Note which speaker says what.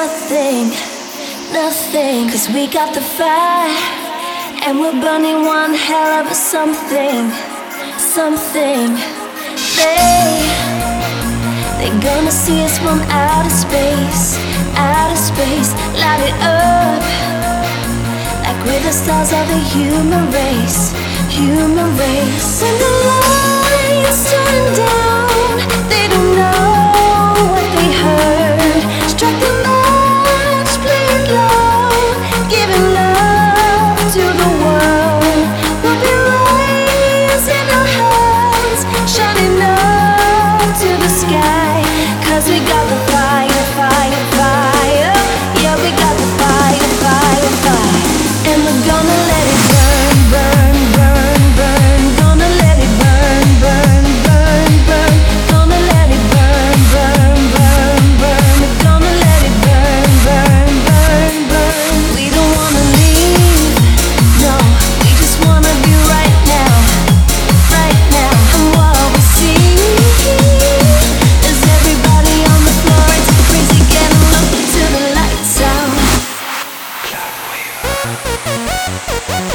Speaker 1: nothing, nothing. 'Cause we got the fire, and we're burning one hell of a something, something. They're gonna see us from outer space, outer space. Light it up like we're the stars of the human race, human race. When the lights turn down, they don't know what they heard. Strike the match, play it low, giving love to the world. We'll be raising our hands, shining up to the sky. 'Cause we got the fire, fire, fire. Yeah, we got the fire, fire, fire. And we're gonna let it burn, burn, burn, burn. Gonna let it burn, burn, burn, burn. Gonna let it burn, burn, burn, burn. We're gonna let it burn, burn, burn, burn. We don't wanna leave, no. We just wanna be right now, right now. And what we see is everybody on the floor. It's crazy, getting low till the lights out.